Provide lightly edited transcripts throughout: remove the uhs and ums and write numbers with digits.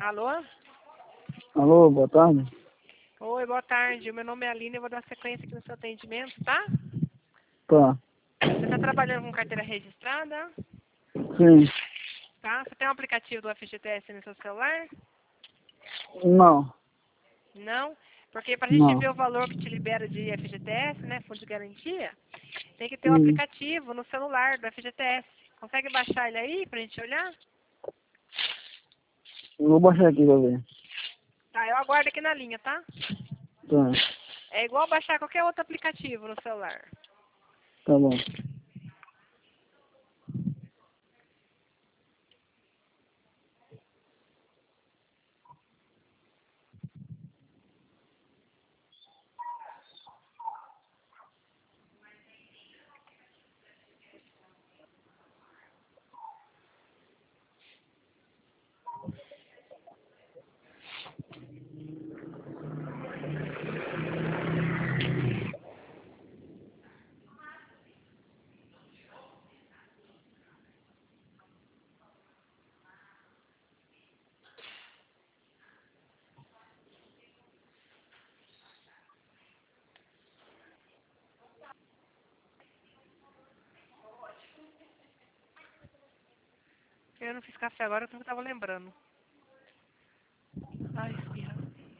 Alô? Alô, boa tarde. Oi, boa tarde. Meu nome é Aline, eu vou dar sequência aqui no seu atendimento, tá? Tá. Você está trabalhando com carteira registrada? Sim. Tá? Você tem um aplicativo do FGTS no seu celular? Não. Não? Porque para a gente Não. ver o valor que te libera de FGTS, né, Fundo de Garantia, tem que ter um Hum. aplicativo no celular do FGTS. Consegue baixar ele aí pra gente olhar? Eu vou baixar aqui pra ver. Tá, eu aguardo aqui na linha, tá? Tá. É igual baixar qualquer outro aplicativo no celular. Tá bom. Eu não fiz café agora, eu não tava lembrando. Ai, espirra.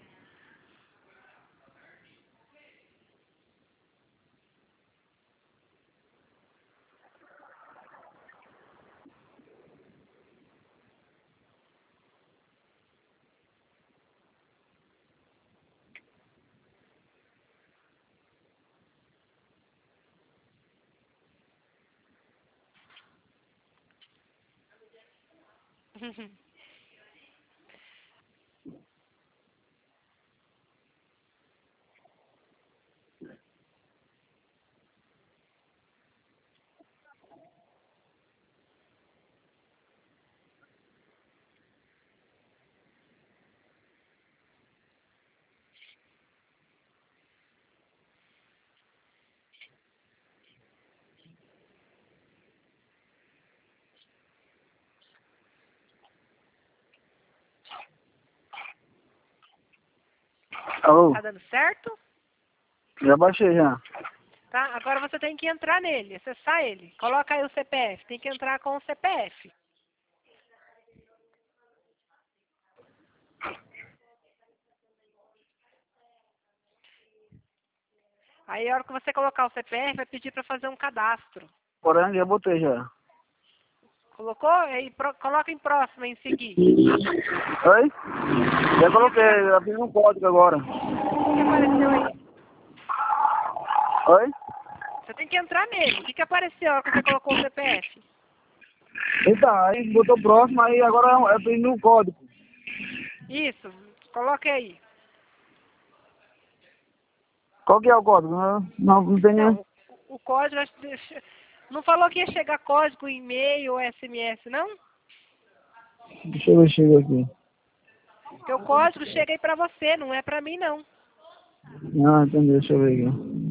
Alô? Tá dando certo? Já baixei já. Tá? Agora você tem que entrar nele, acessar ele. Coloca aí o CPF, tem que entrar com o CPF. Aí a hora que você colocar o CPF, vai pedir para fazer um cadastro. Porém, já botei já. Colocou? Aí coloca em próximo, em seguir. Oi? Já coloquei, já fiz um código agora. O que apareceu aí? Oi? Você tem que entrar nele. O que apareceu a hora que você colocou o CPF? Então, aí botou próximo, aí agora eu fiz um código. Isso, coloque aí. Qual que é o código? Não tem nenhum. Não, o código... Não falou que ia chegar código, e-mail ou SMS, não? Deixa eu ver, chega aqui. Porque o código chega aí pra você, não é pra mim, não. Ah, entendi, deixa eu ver aqui.